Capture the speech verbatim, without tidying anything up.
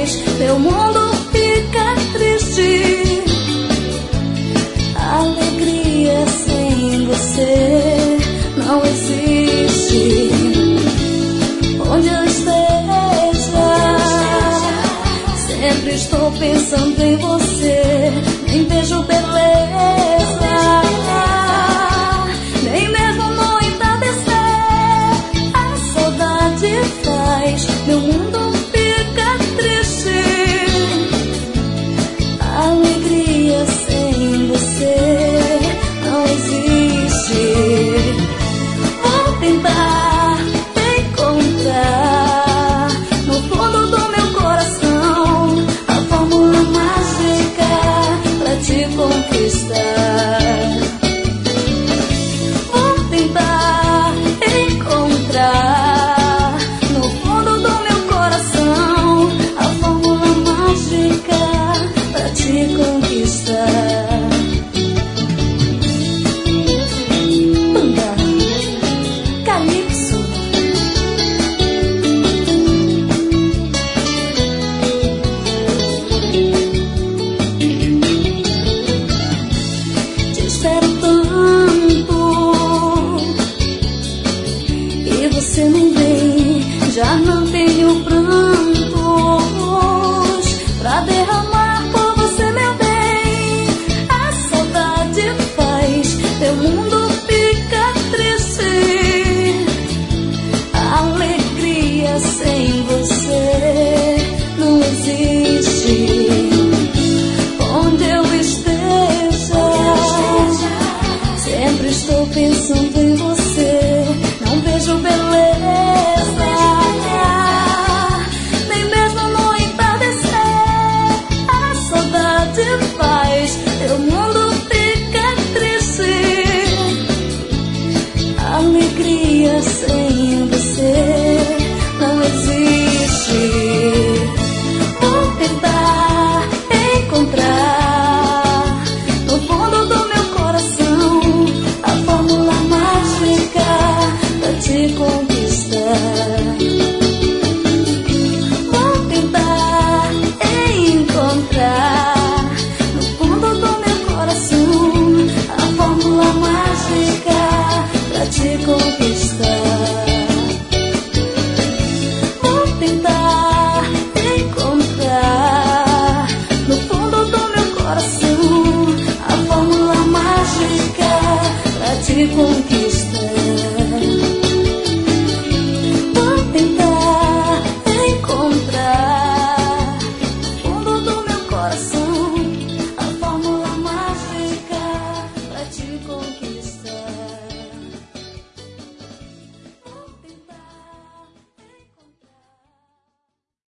faz meu mundo ficar triste. Alegria sem você não existe. Onde eu esteja, sempre estou pensando em você. Nem vejo beleza, nem mesmo no entardecer. A saudade faz meu mundo ficar triste. Alegria sem você não existe. Vou tentar encontrar no fundo do meu coração a fórmula mágica pra te conquistar. Vou tentar encontrar no fundo do meu coração a fórmula mágica pra te conquistar. Banda Calypso. Te espero tanto e você não vem. Já não tenho prantos pra derramar por você, meu bem. A saudade faz teu mundo ficar triste. A alegria sem você não existe. Onde eu esteja, sempre estou pensando em você. Não vejo beleza, nem mesmo no entardecer. A saudade faz teu mundo ficar triste. Alegria sem você não existe. Vou tentar encontrar no fundo do meu coração a fórmula mágica pra te conquistar. Vou tentar encontrar no fundo do meu coração a fórmula mágica pra te conquistar. Vou tentar encontrar no fundo do meu coração a fórmula mágica pra te conquistar.